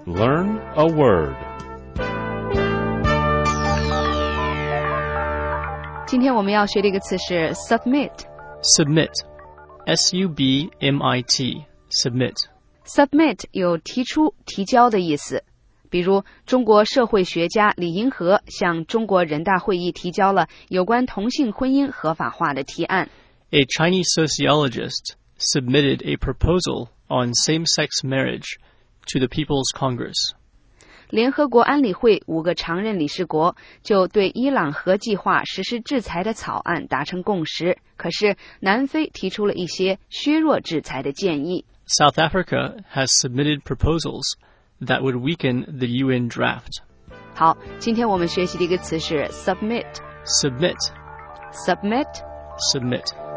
Learn a word. 今天我们要学的一个词是 submit. Submit. S-U-B-M-I-T. Submit. Submit 有提出、提交的意思。比如，中国社会学家李银河向中国人大会议提交了有关同性婚姻合法化的提案。 A Chinese sociologist submitted a proposal on same-sex marriage to the People's Congress. 联合国安理会5个常任理事国就对伊朗核计划实施制裁的草案达成共识，可是南非提出了一些削弱制裁的建议。 South Africa has submitted proposals that would weaken the UN draft. 好，今天我们学习的一个词是 submit. Submit. Submit. Submit.